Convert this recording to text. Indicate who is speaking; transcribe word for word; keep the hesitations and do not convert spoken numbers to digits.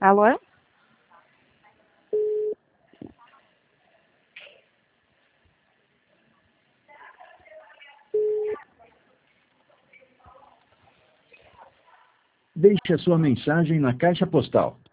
Speaker 1: Alô?
Speaker 2: Deixe a sua mensagem na caixa postal